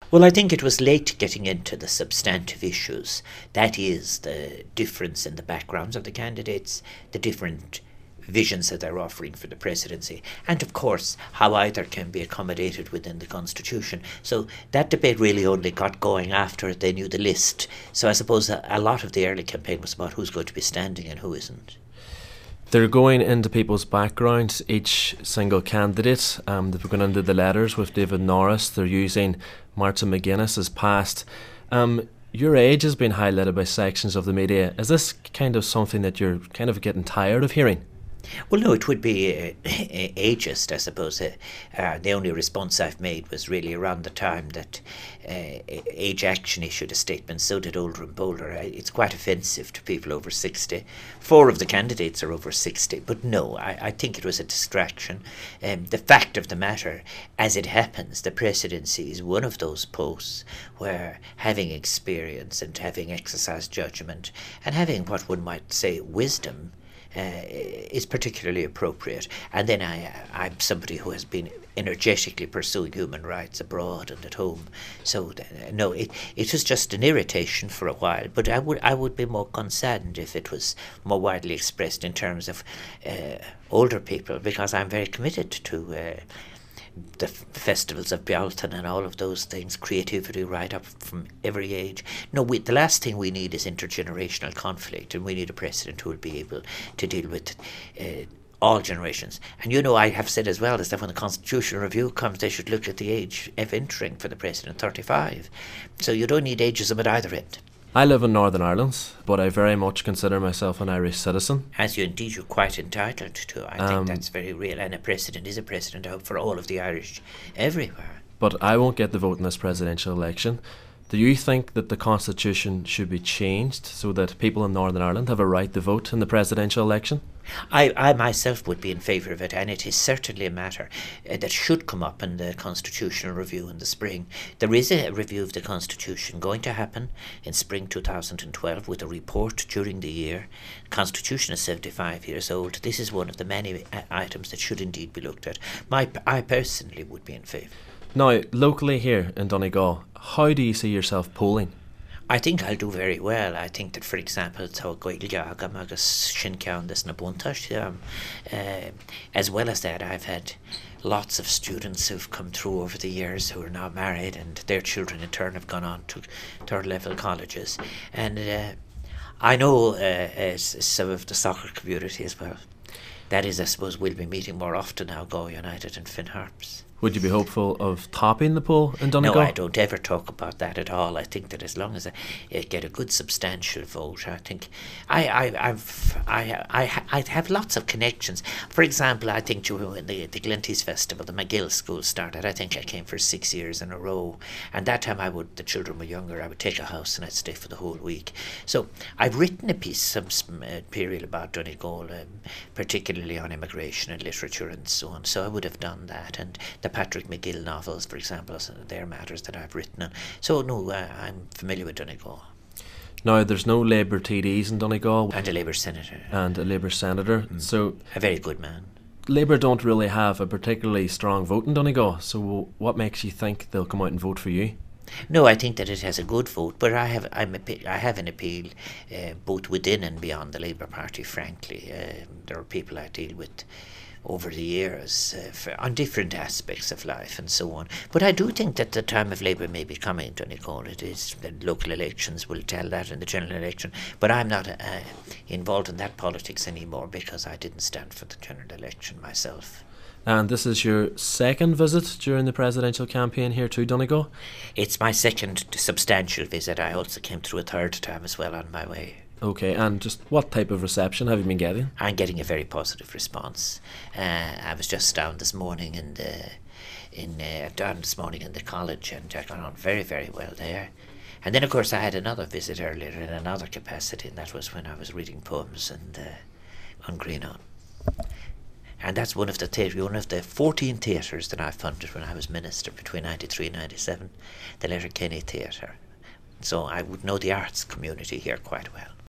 Well, I think it was late getting into the substantive issues. That is, the difference in the backgrounds of the candidates, the different visions that they're offering for the presidency, and of course how either can be accommodated within the constitution. So that debate really only got going after they knew the list. So I suppose a lot of the early campaign was about who's going to be standing and who isn't. They're going into people's backgrounds, each single candidate. They've gone into the letters with David Norris. They're using Martin McGuinness as past. Your age has been highlighted by sections of the media. Is this kind of something that you're kind of getting tired of hearing? Well, no, it would be ageist, I suppose. The only response I've made was really around the time that Age Action issued a statement. So did Oldham Bowler. It's quite offensive to people over 60. 4 of the candidates are over 60. But no, I think it was a distraction. The fact of the matter, as it happens, the presidency is one of those posts where having experience and having exercised judgment and having what one might say wisdom is particularly appropriate. And then I'm somebody who has been energetically pursuing human rights abroad and at home. So no, it was just an irritation for a while. But I would be more concerned if it was more widely expressed in terms of older people, because I'm very committed to the festivals of Bealtaine and all of those things, creativity right up from every age. No, the last thing we need is intergenerational conflict, and we need a president who will be able to deal with all generations. And I have said as well is that when the constitutional review comes, they should look at the age of entering for the president, 35. So you don't need ageism at either end. I live in Northern Ireland, but I very much consider myself an Irish citizen. As you're quite entitled to. I think that's very real. And a president is a president for all of the Irish everywhere. But I won't get the vote in this presidential election. Do you think that the constitution should be changed so that people in Northern Ireland have a right to vote in the presidential election? I myself would be in favour of it, and it is certainly a matter that should come up in the constitutional review in the spring. There is a review of the constitution going to happen in spring 2012 with a report during the year. The constitution is 75 years old. This is one of the many items that should indeed be looked at. I personally would be in favour. Now, locally here in Donegal, how do you see yourself polling? I think I'll do very well. I think that, for example, as well as that, I've had lots of students who've come through over the years who are now married, and their children in turn have gone on to third level colleges. And I know some of the soccer community as well. That is, I suppose, we'll be meeting more often now, Galway United and Finn Harps. Would you be hopeful of topping the poll in Donegal? No, I don't ever talk about that at all. I think that as long as I get a good substantial vote, I think I have lots of connections. For example, I think when the Glenties Festival, the McGill School started, I think I came for 6 years in a row. And that time the children were younger, I would take a house and I'd stay for the whole week. So I've written a piece some period about Donegal, particularly on immigration and literature and so on. So I would have done that. And the Patrick McGill novels, for example, they're matters that I've written on. So no, I'm familiar with Donegal. Now, there's no Labour TDs in Donegal. And a Labour senator. And a Labour senator. So a very good man. Labour don't really have a particularly strong vote in Donegal. So what makes you think they'll come out and vote for you? No, I think that it has a good vote, but I have an appeal both within and beyond the Labour Party, frankly. There are people I deal with over the years on different aspects of life and so on. But I do think that the time of Labour may be coming in Donegal. It is, the local elections will tell that in the general election. But I'm not involved in that politics anymore because I didn't stand for the general election myself. And this is your second visit during the presidential campaign here to Donegal? It's my second substantial visit. I also came through a third time as well on my way. Okay, and just what type of reception have you been getting? I'm getting a very positive response. I was just down this morning in the college, and I got on very, very well there. And then, of course, I had another visit earlier in another capacity, and that was when I was reading poems on Greenon. And that's one of the 14 theatres that I funded when I was minister between 93 and 97, the Letterkenny Theatre. So I would know the arts community here quite well.